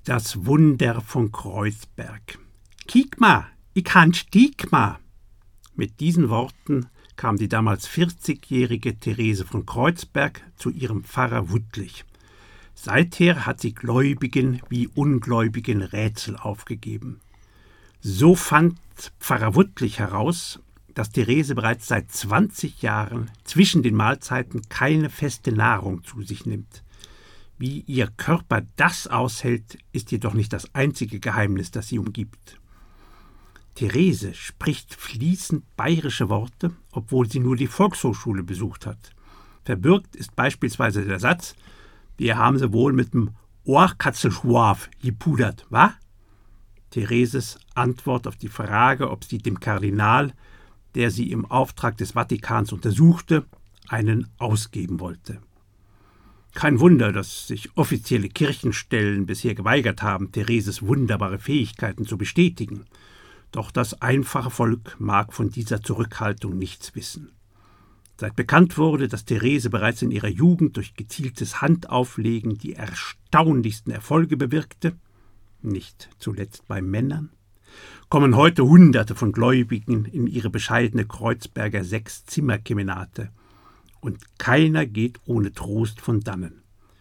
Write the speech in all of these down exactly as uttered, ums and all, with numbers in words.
Das Wunder von Kreuzberg. Kiek ma, ich han stieg ma. Mit diesen Worten kam die damals vierzigjährige Therese von Kreuzberg zu ihrem Pfarrer Wuttlich. Seither hat sie Gläubigen wie Ungläubigen Rätsel aufgegeben. So fand Pfarrer Wuttlich heraus, dass Therese bereits seit zwanzig Jahren zwischen den Mahlzeiten keine feste Nahrung zu sich nimmt. Wie ihr Körper das aushält, ist jedoch nicht das einzige Geheimnis, das sie umgibt. Therese spricht fließend bayerische Worte, obwohl sie nur die Volkshochschule besucht hat. Verbürgt ist beispielsweise der Satz: Wir haben sie wohl mit dem Ohrkatzelschwaf gepudert, wa? Thereses Antwort auf die Frage, ob sie dem Kardinal, der sie im Auftrag des Vatikans untersuchte, einen ausgeben wollte. Kein Wunder, dass sich offizielle Kirchenstellen bisher geweigert haben, Thereses wunderbare Fähigkeiten zu bestätigen. Doch das einfache Volk mag von dieser Zurückhaltung nichts wissen. Seit bekannt wurde, dass Therese bereits in ihrer Jugend durch gezieltes Handauflegen die erstaunlichsten Erfolge bewirkte, nicht zuletzt bei Männern, kommen heute Hunderte von Gläubigen in ihre bescheidene Kreuzberger Sechs-Zimmer-Kemenate. Und keiner geht ohne Trost von dannen.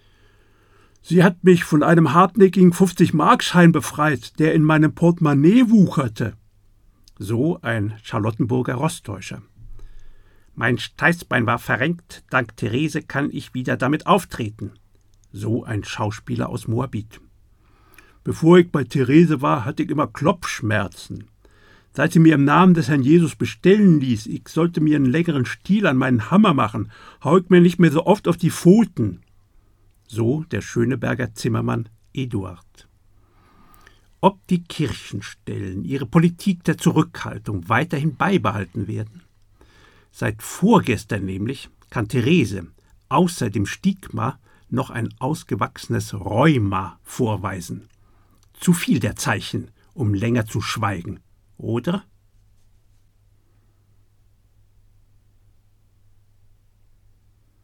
Sie hat mich von einem hartnäckigen fünfzig-Mark-Schein befreit, der in meinem Portemonnaie wucherte. So ein Charlottenburger Rostäuscher. Mein Steißbein war verrenkt, dank Therese kann ich wieder damit auftreten. So ein Schauspieler aus Moabit. Bevor ich bei Therese war, hatte ich immer Klopfschmerzen. Seit sie mir im Namen des Herrn Jesus bestellen ließ, ich sollte mir einen längeren Stiel an meinen Hammer machen, hau ich mir nicht mehr so oft auf die Pfoten. So der Schöneberger Zimmermann Eduard. Ob die Kirchenstellen ihre Politik der Zurückhaltung weiterhin beibehalten werden? Seit vorgestern nämlich kann Therese außer dem Stigma noch ein ausgewachsenes Rheuma vorweisen. Zu viel der Zeichen, um länger zu schweigen, oder?